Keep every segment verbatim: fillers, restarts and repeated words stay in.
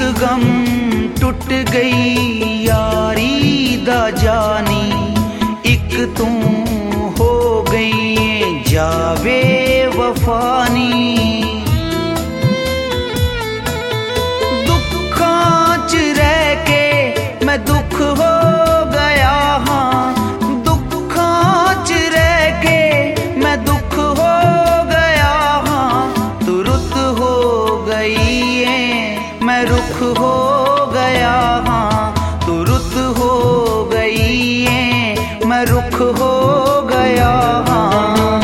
गम टुट गई यारी दा जानी, एक तू हो गई जावे वफानी। दुखां च रह के मैं दुख हो गया हाँ, दुखां च रह के मैं दुख हो गया हाँ। तू रुत हो गई है मैं रुख हो गया हाँ, तू रुत हो गई है मैं रुख हो गया हाँ।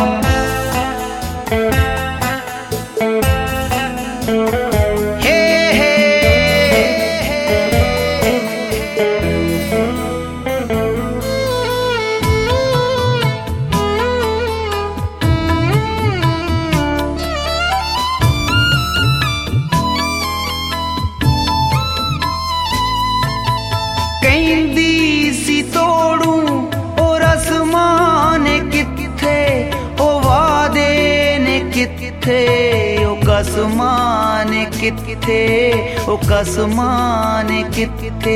कहंदी सी तोड़ू और आसमान किथे, ओ वादे ने किथे, ओ कसमान किथे, ओ कसमान किथे।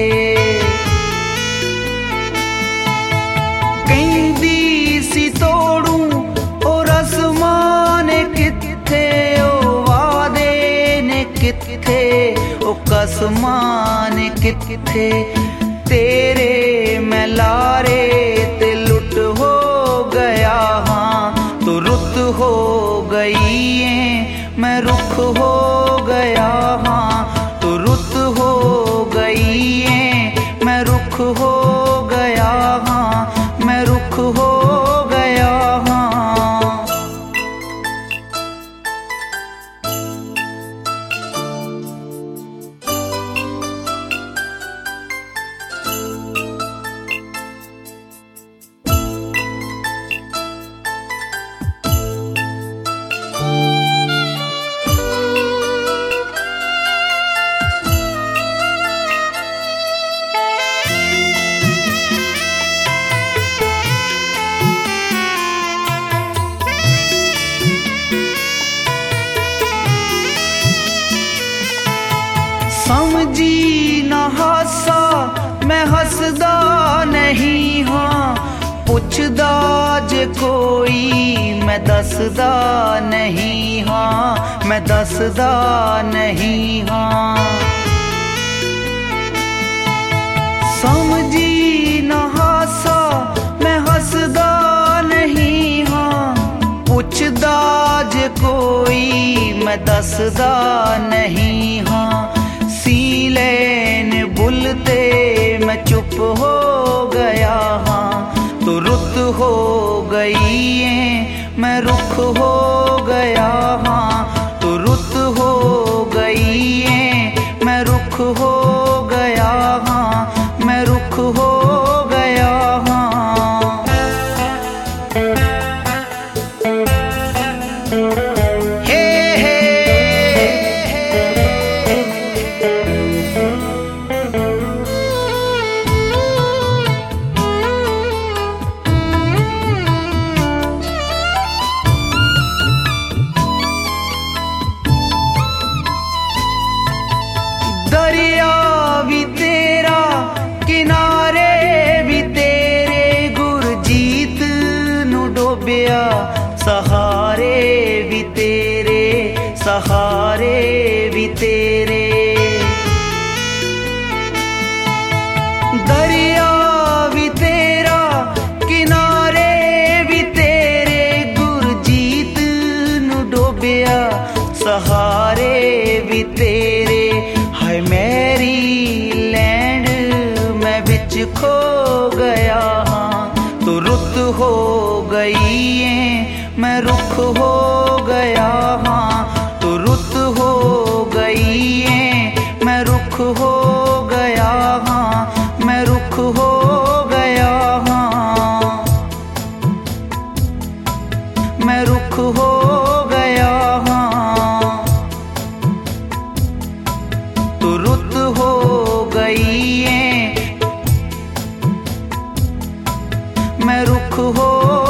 कहंदी सी तोड़ू और आसमान किथे, ओ वादे ने किथे, ओ कसमान किथे। तेरे मैं लारे ते लुट हो गया हाँ, तू रुत हो गई है मैं रुख हो गया हाँ, तू रुत हो गई है मैं रुख हो गया हाँ, मैं रुख हो गया हाँ। समझी न हासा मैं हसदा नहीं हाँ, पुछदा जे कोई मैं दसदा नहीं हाँ, मैं दसदा नहीं हाँ। समझी न हासा मैं हसदा नहीं हाँ, पुछदा जे कोई मैं दसदा नहीं हाँ। सी लेन बुलते मैं चुप हो गया हाँ, तू रुत हो गई है मैं रुख हो गया हाँ, तू रुत हो गई है मैं रुख हो गया हाँ, मैं रुख हो गया हाँ। दरिया भी तेरा किनारे भी तेरे, गुरजीत नू डोबिया सहारे भी तेरे, सहारे भी तेरे। दरिया भी तेरा किनारे भी तेरे, गुरजीत नू डोबिया सहारे भी तेरे। हाय मेरी लैंड मैं बिच खो गया हाँ, तू रुत हो गई है मैं रुख हो गया हाँ, तू रुत हो गई है मैं रुख हो गया हाँ, मैं रुख हो गया हाँ, मैं रुख हो गया हाँ। तू रुत हो गई है मैं रुख हो